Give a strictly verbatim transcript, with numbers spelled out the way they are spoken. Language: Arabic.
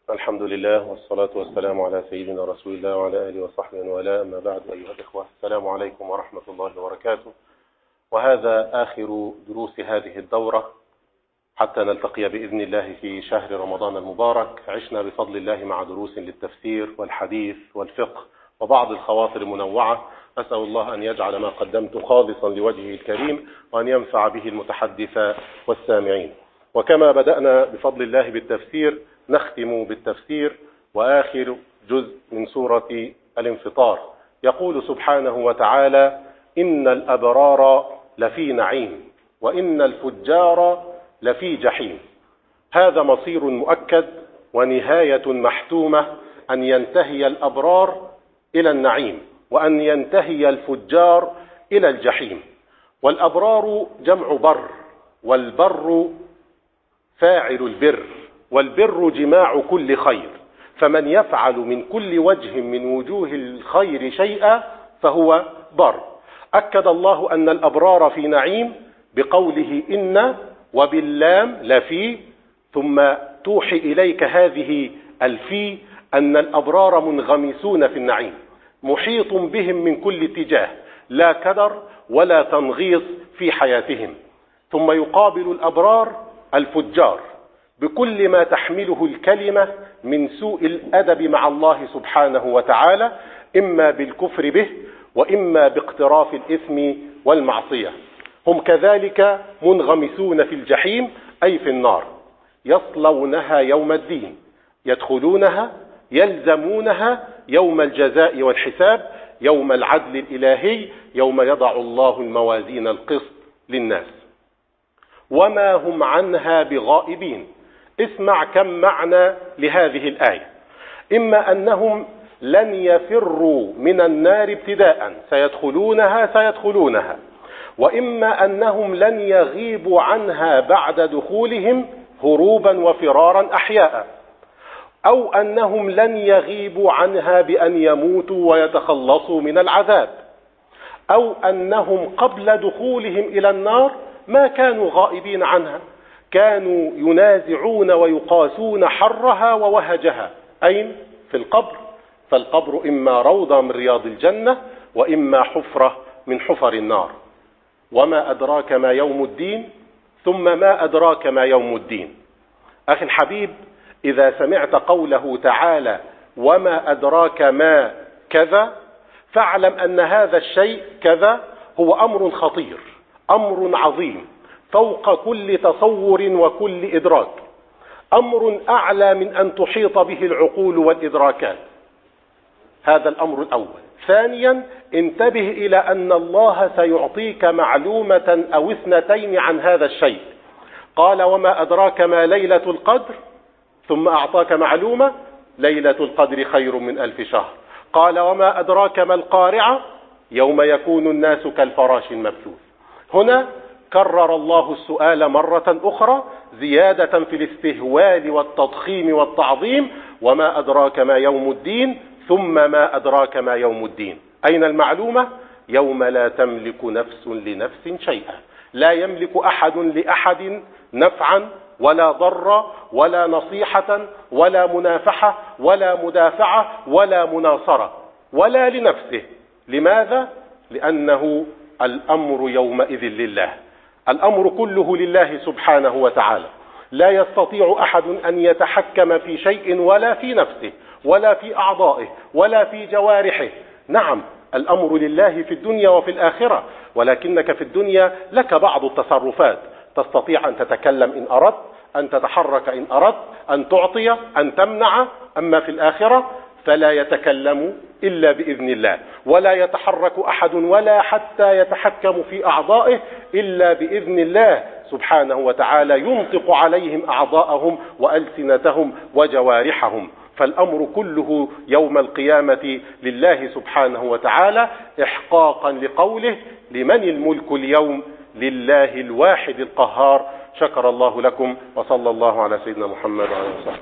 الحمد لله والصلاة والسلام على سيدنا رسول الله وعلى آله وصحبه ولا أما بعد. أيها الإخوة، السلام عليكم ورحمة الله وبركاته. وهذا آخر دروس هذه الدورة حتى نلتقي بإذن الله في شهر رمضان المبارك. عشنا بفضل الله مع دروس للتفسير والحديث والفقه وبعض الخواطر المنوعة. أسأل الله أن يجعل ما قدمت خالصا لوجهه الكريم وأن ينفع به المتحدث والسامعين. وكما بدأنا بفضل الله بالتفسير نختم بالتفسير وآخر جزء من سورة الانفطار. يقول سبحانه وتعالى: إن الأبرار لفي نعيم وإن الفجار لفي جحيم. هذا مصير مؤكد ونهاية محتومة، أن ينتهي الأبرار إلى النعيم وأن ينتهي الفجار إلى الجحيم. والأبرار جمع بر، والبر فاعل البر، والبر جماع كل خير، فمن يفعل من كل وجه من وجوه الخير شيئا فهو بر. أكد الله أن الأبرار في نعيم بقوله إن وباللام لفي، ثم توحي إليك هذه الفي أن الأبرار منغمسون في النعيم، محيط بهم من كل اتجاه، لا كدر ولا تنغيص في حياتهم. ثم يقابل الأبرار الفجار بكل ما تحمله الكلمة من سوء الأدب مع الله سبحانه وتعالى، إما بالكفر به وإما باقتراف الإثم والمعصية. هم كذلك منغمسون في الجحيم، أي في النار، يصلونها يوم الدين، يدخلونها يلزمونها يوم الجزاء والحساب، يوم العدل الإلهي، يوم يضع الله الموازين القسط للناس. وما هم عنها بغائبين. اسمع كم معنى لهذه الآية. إما أنهم لن يفروا من النار ابتداء، سيدخلونها سيدخلونها، وإما أنهم لن يغيبوا عنها بعد دخولهم هروبا وفرارا أحياء، أو أنهم لن يغيبوا عنها بأن يموتوا ويتخلصوا من العذاب، أو أنهم قبل دخولهم إلى النار ما كانوا غائبين عنها، كانوا ينازعون ويقاسون حرها ووهجها. أين؟ في القبر. فالقبر إما روضة من رياض الجنة وإما حفرة من حفر النار. وما أدراك ما يوم الدين، ثم ما أدراك ما يوم الدين. أخي الحبيب، إذا سمعت قوله تعالى وما أدراك ما كذا، فاعلم أن هذا الشيء كذا هو أمر خطير، أمر عظيم فوق كل تصور وكل إدراك، أمر أعلى من أن تحيط به العقول والإدراكات. هذا الأمر الأول. ثانيا، انتبه إلى أن الله سيعطيك معلومة أو اثنتين عن هذا الشيء. قال وما أدراك ما ليلة القدر، ثم أعطاك معلومة ليلة القدر خير من ألف شهر. قال وما أدراك ما القارعة، يوم يكون الناس كالفراش المبثوث. هنا كرر الله السؤال مرة أخرى زيادة في الاستهوال والتضخيم والتعظيم. وما أدراك ما يوم الدين، ثم ما أدراك ما يوم الدين. أين المعلومة؟ يوم لا تملك نفس لنفس شيئا، لا يملك أحد لأحد نفعا ولا ضرا ولا نصيحة ولا منافحة ولا مدافعة ولا مناصرة ولا لنفسه. لماذا؟ لأنه الأمر يومئذ لله، الأمر كله لله سبحانه وتعالى. لا يستطيع أحد أن يتحكم في شيء ولا في نفسه ولا في أعضائه ولا في جوارحه. نعم، الأمر لله في الدنيا وفي الآخرة، ولكنك في الدنيا لك بعض التصرفات، تستطيع أن تتكلم إن أردت، أن تتحرك إن أردت، أن تعطي، أن تمنع. أما في الآخرة فلا يتكلم إلا بإذن الله، ولا يتحرك أحد ولا حتى يتحكم في أعضائه إلا بإذن الله سبحانه وتعالى، ينطق عليهم أعضاءهم وألسنتهم وجوارحهم. فالأمر كله يوم القيامة لله سبحانه وتعالى، إحقاقا لقوله لمن الملك اليوم، لله الواحد القهار. شكر الله لكم، وصلى الله على سيدنا محمد وعلى آله وصحبه.